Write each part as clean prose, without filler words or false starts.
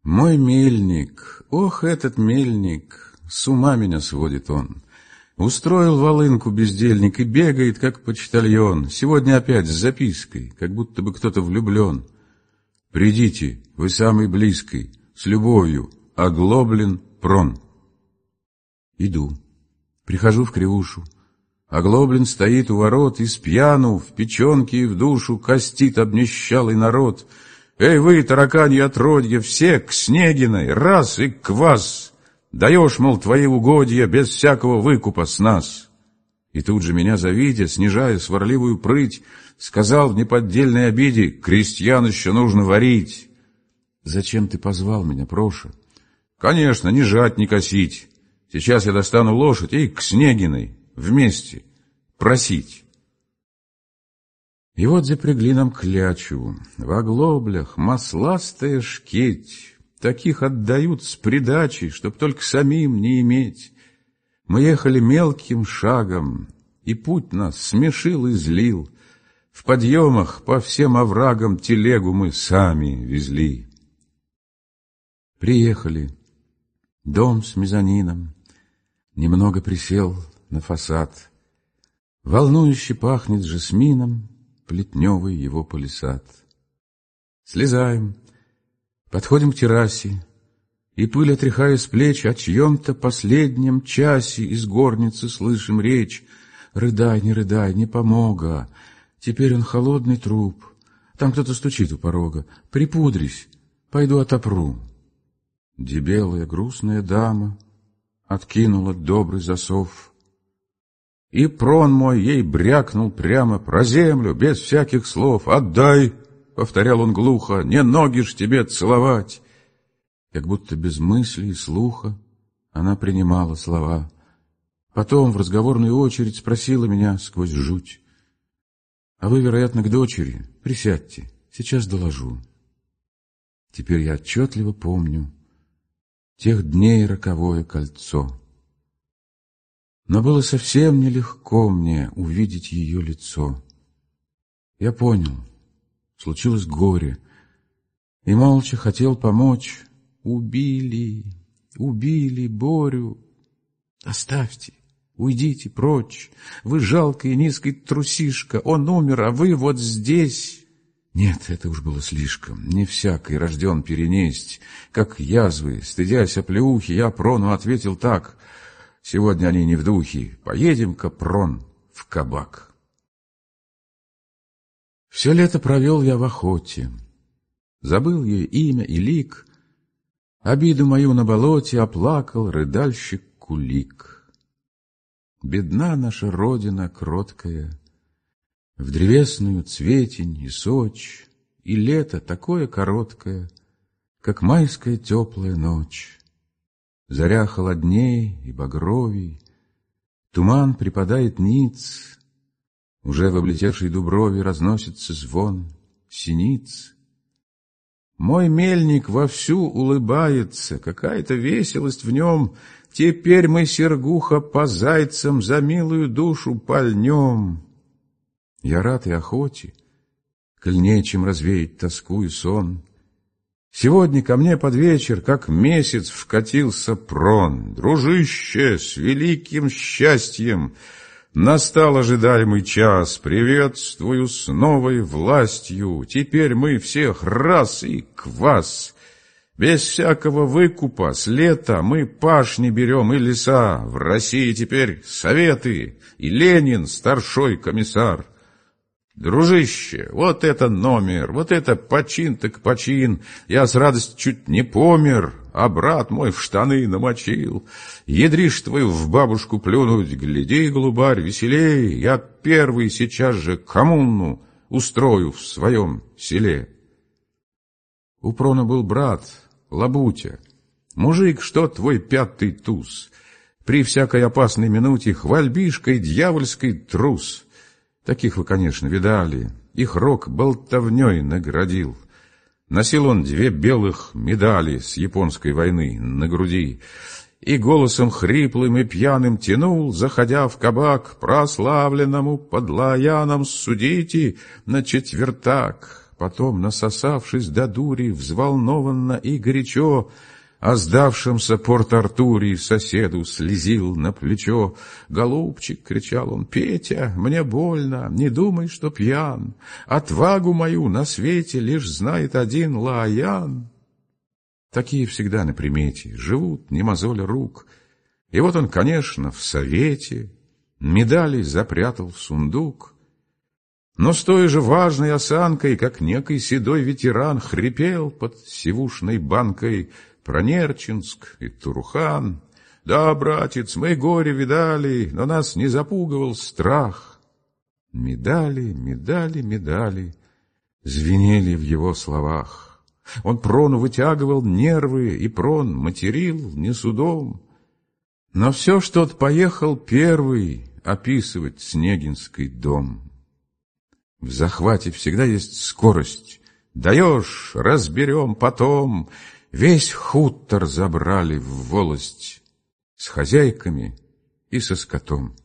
Мой мельник, ох, этот мельник, с ума меня сводит он. Устроил волынку бездельник и бегает, как почтальон. Сегодня опять с запиской, как будто бы кто-то влюблен. Придите, вы самый близкий, с любовью, Оглоблин Прон. Иду, прихожу в Кривушу. Оглоблин стоит у ворот и спьяну, в печенке и в душу костит обнищалый народ. Эй вы, тараканьи отродья, все к Снегиной, раз и квас! Даешь, мол, твои угодья без всякого выкупа с нас. И тут же меня завидя, снижая сварливую прыть, сказал в неподдельной обиде: крестьян еще нужно варить. Зачем ты позвал меня, Проша? Конечно, не жать, не косить. Сейчас я достану лошадь и к Снегиной вместе просить. И вот запрягли нам клячу, в оглоблях масластая шкеть. Таких отдают с придачей, чтоб только самим не иметь. Мы ехали мелким шагом, и путь нас смешил и злил. В подъемах по всем оврагам телегу мы сами везли. Приехали. Дом с мезонином. Немного присел на фасад. Волнующе пахнет жасмином плетневый его палисад. Слезаем, подходим к террасе, и пыль отряхая с плеч, о чьем-то последнем часе из горницы слышим речь. Рыдай, не помога, теперь он холодный труп. Там кто-то стучит у порога. Припудрись, пойду отопру. Дебелая грустная дама откинула добрый засов, и Прон мой ей брякнул прямо про землю, без всяких слов. «Отдай!» — повторял он глухо, — «не ноги ж тебе целовать!» Как будто без мысли и слуха она принимала слова. Потом в разговорную очередь спросила меня сквозь жуть: «А вы, вероятно, к дочери? Присядьте, сейчас доложу». Теперь я отчетливо помню тех дней роковое кольцо. Но было совсем нелегко мне увидеть ее лицо. Я понял, случилось горе, и молча хотел помочь. Убили Борю. Оставьте, уйдите прочь. Вы жалкая низкая трусишка. Он умер, а вы вот здесь. Нет, это уж было слишком. Не всякий рожден перенесть. Как язвы, стыдясь оплеухи, я Прону ответил так: сегодня они не в духе. Поедем-ка, Прон, в кабак. Все лето провел я в охоте. Забыл ей имя и лик. Обиду мою на болоте оплакал рыдальщик Кулик. Бедна наша родина кроткая, в древесную цветень и сочь, и лето такое короткое, как майская теплая ночь. Заря холодней и багровей, туман припадает ниц, уже в облетевшей дуброве разносится звон синиц. Мой мельник вовсю улыбается, какая-то веселость в нем. Теперь мы, Сергуха, по зайцам за милую душу пальнем. Я рад и охоте, коль нечем развеять тоску и сон. Сегодня ко мне под вечер, как месяц, вкатился Прон. Дружище, с великим счастьем! Настал ожидаемый час, приветствую с новой властью. Теперь мы всех раз и квас. Без всякого выкупа с лета мы пашни берем и леса. В России теперь советы и Ленин старшой комиссар. Дружище, вот это номер, вот это почин так почин. Я с радостью чуть не помер, а брат мой в штаны намочил. Ядришь твою в бабушку плюнуть, гляди, голубарь, веселей. Я первый сейчас же коммуну устрою в своем селе. У Прона был брат, Лабутя. Мужик, что твой пятый туз. При всякой опасной минуте хвальбишкой дьявольской трус. Таких вы, конечно, видали. Их рок болтовней наградил. Носил он 2 белых медали с японской войны на груди и голосом хриплым и пьяным тянул, заходя в кабак: прославленному подлоянам судите на четвертак. потом, насосавшись до дури, взволнованно и горячо, о сдавшемся Порт-Артуре соседу слезил на плечо. «Голубчик!» — кричал он, — «Петя, мне больно, не думай, что пьян. Отвагу мою на свете лишь знает один Лаян». Такие всегда на примете, живут, не мозоля рук. И вот он, конечно, в совете, медали запрятал в сундук. Но с той же важной осанкой, как некий седой ветеран, хрипел под сивушной банкой про Нерчинск и Турухан. «Да, братец, мы горе видали, но нас не запугивал страх». Медали, медали, медали звенели в его словах. Он Прону вытягивал нервы, и Прон материл не судом. Но все ж тот поехал первый описывать Снегинский дом. В захвате всегда есть скорость. Даешь, разберем потом. Весь хутор забрали в волость с хозяйками и со скотом.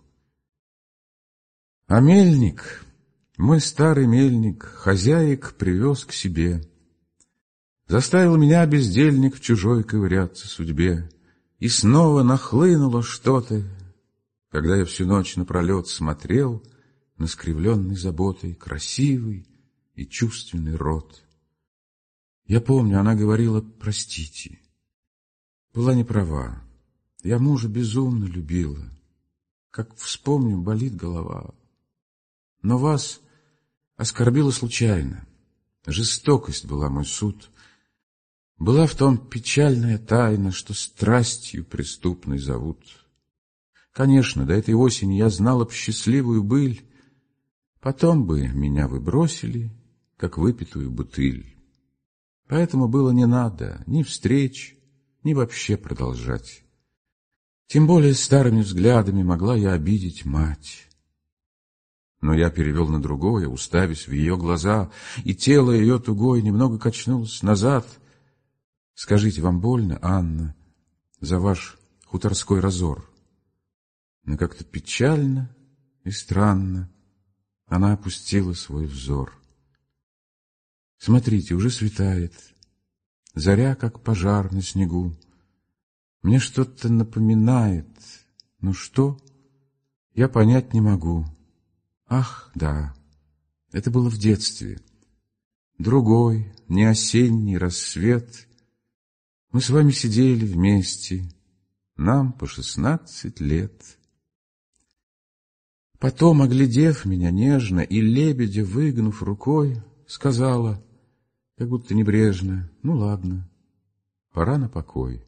А мельник, мой старый мельник, хозяек привез к себе. Заставил меня, бездельник, в чужой ковыряться судьбе. И снова нахлынуло что-то, когда я всю ночь напролет смотрел на скривленный заботой красивый и чувственный рот. Я помню, она говорила: «Простите». Была не права. Я мужа безумно любила. Как вспомню, болит голова. Но вас оскорбила случайно. Жестокость была мой суд. Была в том печальная тайна, что страстью преступной зовут. Конечно, до этой осени я знала б счастливую быль. Потом бы меня вы бросили, как выпитую бутыль. Поэтому было не надо ни встреч, ни вообще продолжать. Тем более старыми взглядами могла я обидеть мать. Но я перевел на другое, уставясь в ее глаза, и тело ее тугое немного качнулось назад. «Скажите, вам больно, Анна, за ваш хуторской разор?» Но как-то печально и странно она опустила свой взор. «Смотрите, уже светает, заря, как пожар на снегу. Мне что-то напоминает, но что, я понять не могу. Ах, да, это было в детстве. Другой, не осенний рассвет. Мы с вами сидели вместе, нам по 16 лет. Потом, оглядев меня нежно и лебедя выгнув рукой, сказала, как будто небрежно: «Ну ладно, пора на покой».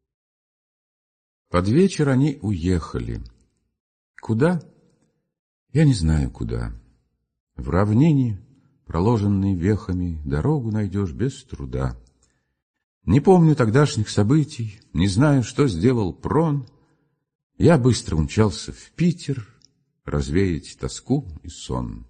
Под вечер они уехали. Куда? Я не знаю, куда. В равнине, проложенной вехами, дорогу найдешь без труда. Не помню тогдашних событий, не знаю, что сделал Прон. Я быстро умчался в Питер развеять тоску и сон.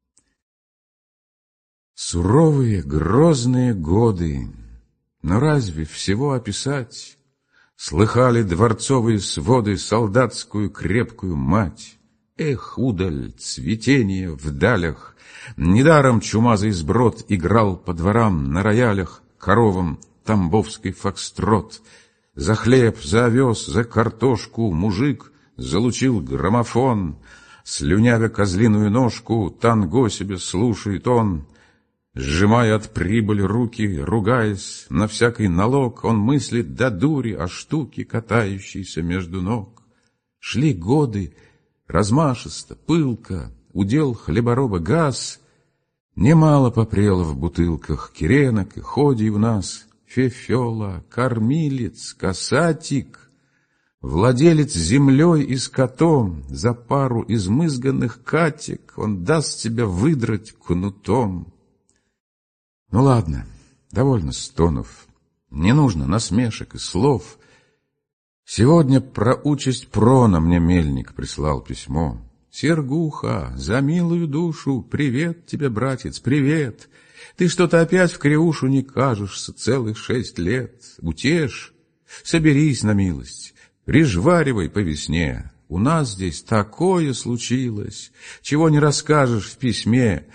Суровые, грозные годы, но разве всего описать? Слыхали дворцовые своды солдатскую крепкую мать. Эх, удаль, цветение в далях! Недаром чумазый сброд играл по дворам на роялях, коровам тамбовский фокстрот. За хлеб, за овес, за картошку мужик залучил граммофон. Слюнявя козлиную ножку, танго себе слушает он. Сжимая от прибыли руки, ругаясь на всякий налог, он мыслит до дури о штуке, катающейся между ног. Шли годы, размашисто, пылко, удел хлебороба газ. Немало попрело в бутылках киренок и ходий в нас. Фефела, кормилец, касатик, владелец землей и скотом, за пару измызганных катек он даст тебя выдрать кнутом. Ну ладно, довольно стонов, не нужно насмешек и слов. Сегодня про участь Прона мне мельник прислал письмо. «Сергуха, за милую душу, привет тебе, братец, привет! Ты что-то опять в криушу не кажешься целых 6 лет. Утешь, соберись на милость, прижваривай по весне. У нас здесь такое случилось, чего не расскажешь в письме.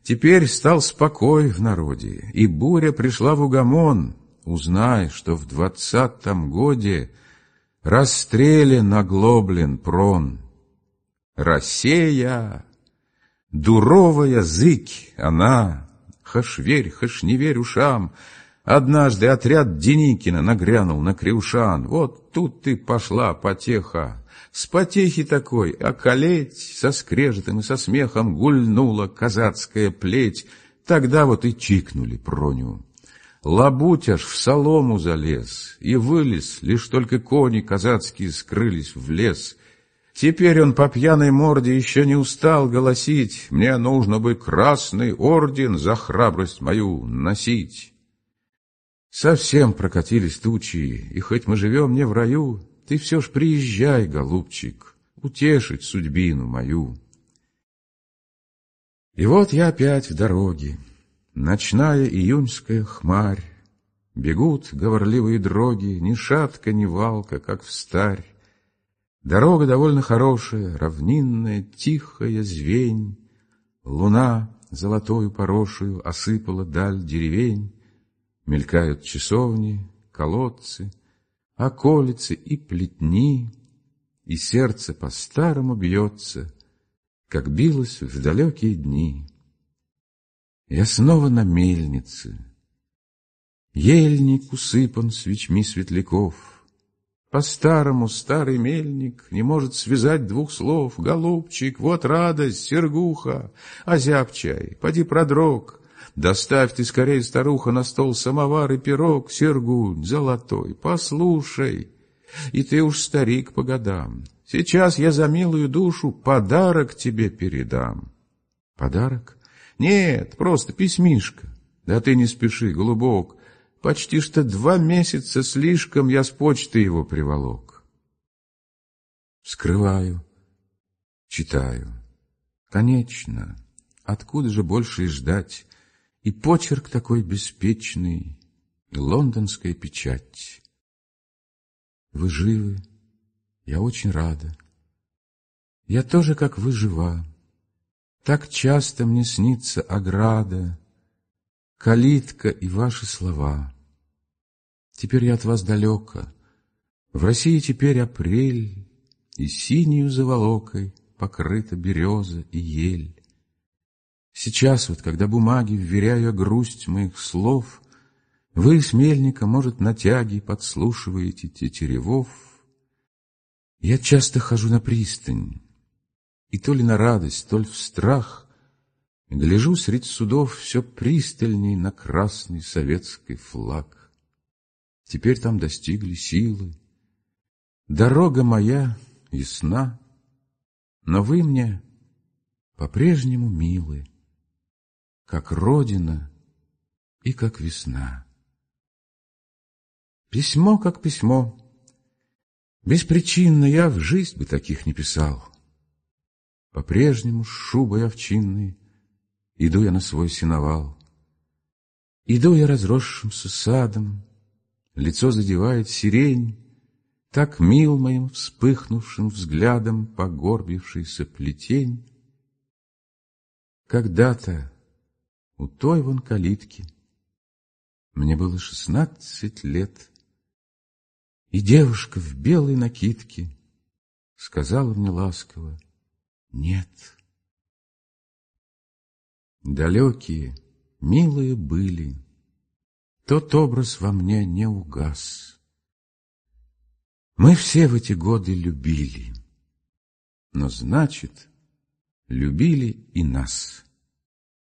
Теперь стал спокой в народе, и буря пришла в угомон. Узнай, что в 20-м годе расстрелян оглоблен прон. Россия, дуровая зыкь она, хошь верь, хошь не верь ушам. Однажды отряд Деникина нагрянул на Крюшан. Вот тут и пошла потеха. С потехи такой околеть, со скрежетом и со смехом гульнула казацкая плеть. Тогда вот и чикнули Проню. Лабуть аж в солому залез и вылез, лишь только кони казацкие скрылись в лес. Теперь он по пьяной морде еще не устал голосить: «Мне нужно бы красный орден за храбрость мою носить». Совсем прокатились тучи, и хоть мы живем не в раю, ты все ж приезжай, голубчик, утешить судьбину мою. И вот я опять в дороге, ночная июньская хмарь. Бегут говорливые дроги, ни шатка, ни валка, как встарь. Дорога довольно хорошая, равнинная, тихая звень. Луна золотою порошею осыпала даль деревень. Мелькают часовни, колодцы, околицы и плетни, и сердце по-старому бьется, как билось в далекие дни. Я снова на мельнице. Ельник усыпан свечми светляков. По-старому старый мельник не может связать двух слов. Голубчик, вот радость, Сергуха, озяб чай, поди продрог. Доставь ты скорей, старуха, на стол самовар и пирог. Сергунь золотой, послушай, и ты уж старик по годам. Сейчас я за милую душу подарок тебе передам. Подарок? Нет, просто письмишко. Да ты не спеши, голубок, почти что 2 месяца слишком я с почты его приволок. Вскрываю, читаю. Конечно, откуда же больше и ждать? И почерк такой беспечный, и лондонская печать. Вы живы, я очень рада. Я тоже, как вы, жива. Так часто мне снится ограда, калитка и ваши слова. Теперь я от вас далеко. В России теперь апрель, и синею заволокой покрыта береза и ель. Сейчас вот, когда бумаги вверяю грусть моих слов, вы с мельника, может, на тяге подслушиваете тетеревов. Я часто хожу на пристань, и то ли на радость, то ли в страх гляжу средь судов все пристальней на красный советский флаг. Теперь там достигли силы. Дорога моя ясна, но вы мне по-прежнему милы, как родина и как весна. Письмо как письмо. Беспричинно я в жизнь бы таких не писал. По-прежнему с шубой овчинной иду я на свой сеновал. Иду я разросшимся садом, лицо задевает сирень, так мил моим вспыхнувшим взглядом погорбившийся плетень. Когда-то у той вон калитки мне было 16 лет, и девушка в белой накидке сказала мне ласково: нет. Далекие, милые были, тот образ во мне не угас. Мы все в эти годы любили, но, значит, любили и нас.